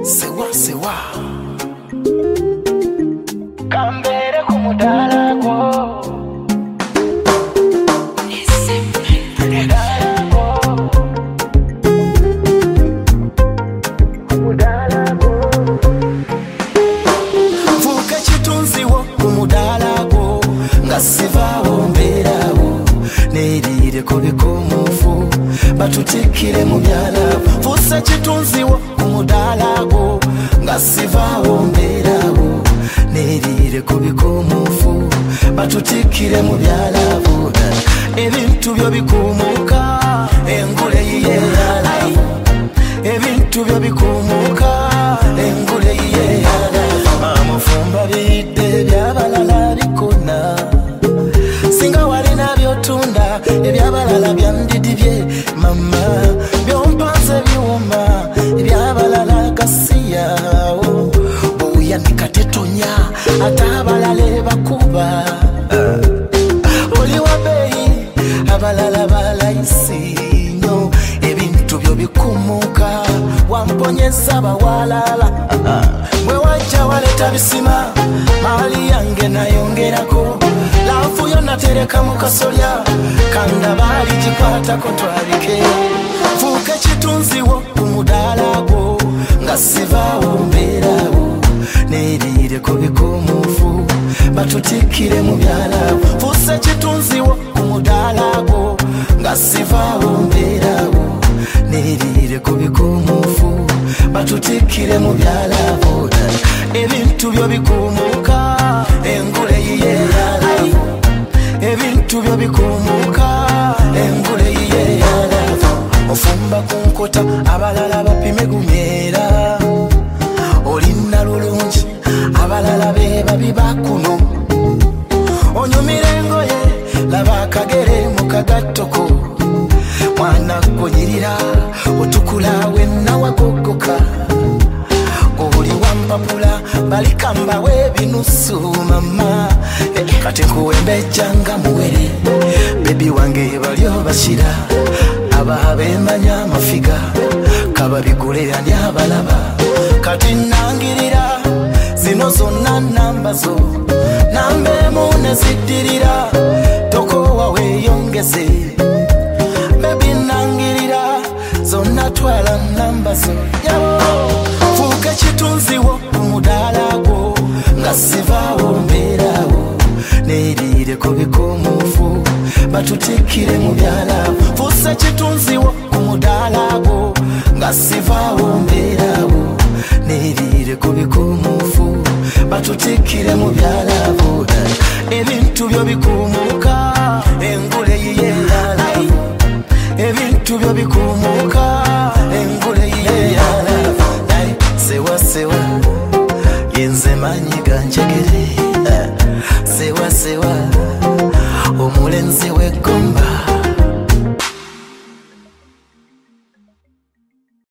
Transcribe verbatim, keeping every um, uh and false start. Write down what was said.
sewa sewa kambere kumudala go vuka chitunziwo kumudala go ngasivawo mberawo nerire kubikumufu batutikire mu byala vusa chitunziwo kumudala go ngasivawo mberawo nerire kubikumufu batutikire mu byala vuda ebintu byo bikumuka engule yiye yala ebintu byo bikumuka engule yiye yala amufumba bide byabalala bikona singa wali nabyo tunda ebyabalala byandidibye mama byompanze byuma ebyabalala kasiya boya nikatetonya atabalale bakuba oli wabeyi abalala balayisiinyo ebintu byo bikumuka wamponyeza bawalala mwe wajja waleta bisima mali yange nayongerako lafu yonna tereka mu kasolya kanda bali gikwatako twabike vuka chitunziwo kumudala gwo nga sivaawo mbeerawo nerire kubikumufu batutikire mu byalawo vusa chitunziwo kumudala gwo nga sivaawo mbeerawo nerire kubikumufu batutikire mu byalawo ebintu byo bikumuka engule yiye yalawo ebintu byo bikumuka engule yiye yalawo ofumba kunkota abalala bapime gumyeera olina lulungi abalala be babibakuno onyumira engoye laba akagere mu kagattoko mwana gonyirira otukula wenna wagogoka oli wampapula balikamba webinusu mama kati nkuwembejjanga muwere bebi wange balyo basira aba bemanya amafiga kababigule ani abalaba kati nangirira zino zonna namba zo nambemu neziddirira tokowa weyongeze bebi nangirira zonna twala namba zo fuka chitunziwo kumudala gwo nga sivaawo mbeerawo nerire kubikumufu batutikire mu byalawo fusa chitunziwo kumudala gwo nga sivaawo mbeerawo nerire kubikumufu batutikire mu byalawo ebintu byo bikumuka engule yiye yalawo ebintu byo bikumuka